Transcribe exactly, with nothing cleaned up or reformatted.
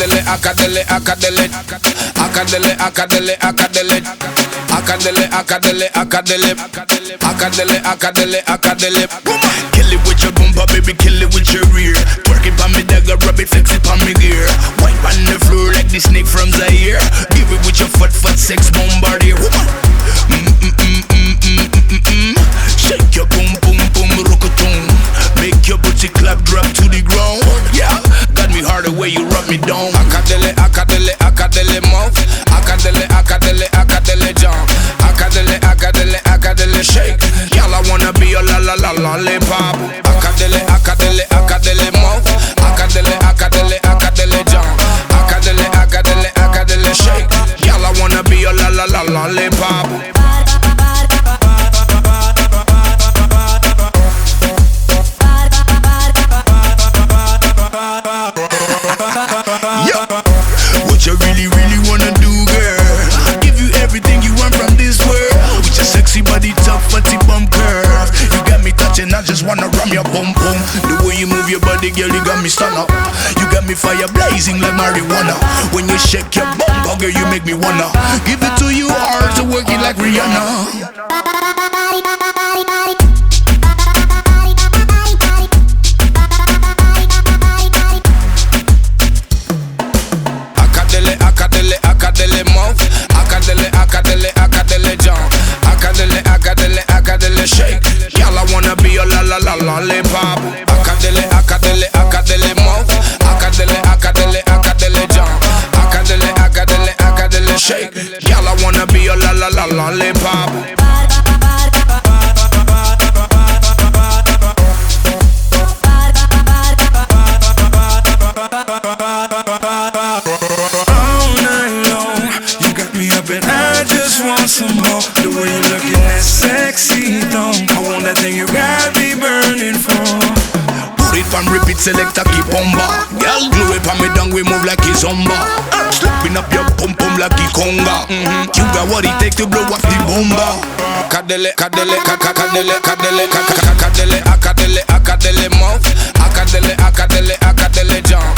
Akadele, akadele, akadele, akadele, akadele, akadele, akadele, akadele, akadele, akadele, akadele, akadele. Kill it with your bumper, baby, kill it with your rear. Twerk it on me dagger, rub it, flex it on me gear. Wipe on the floor like the snake from Zaire. Give it with your fat, fat sex bombardier. Woman, mm mm mm mm mm mm mm. Shake your boom, boom, boom, rock-a-toon. Make your booty clap, drop to the ground. Yeah, got me hard the way you rub me down. Akadele, akadele, akadele mouth. Akadele, akadele, akadele jump. Akadele, akadele, akadele shake. Y'all I wanna be your la la la lollipop. Akadele, akadele, akadele mouth. Akadele, akadele, akadele jump. Akadele, akadele, akadele shake. Y'all I wanna be your la la la lollipop. What you really, really wanna do, girl? Give you everything you want from this world. With your sexy body, tough, fatty bump curve. You got me touching, I just wanna ram your bum bum. The way you move your body, girl, you got me stun up. You got me fire blazing like marijuana. When you shake your bum, girl, you make me wanna give it to you hard to work it like Rihanna. Akadele, akadele mouth. Akadele, akadele, akadele jump. Akadele, akadele, akadele shake. Y'all I wanna be your la la la lollipop. Akadele, akadele, akadele mouth. Akadele, akadele, akadele jump. Akadele, akadele, akadele shake. Y'all I wanna be your la la la lollipop. I just want some more. The way you're looking that sexy though. I want that thing you got me burning for. Put it on repeat, select a keep on bar. Girl, glue it on me down, we move like a zomba. Slapping up your pum pum like a conga. Mm-hmm. You got what it takes to blow off the bomba. Akadele, akadele, akadele, akadele, akadele, akadele, akadele mouth. Akadele, akadele, akadele jump.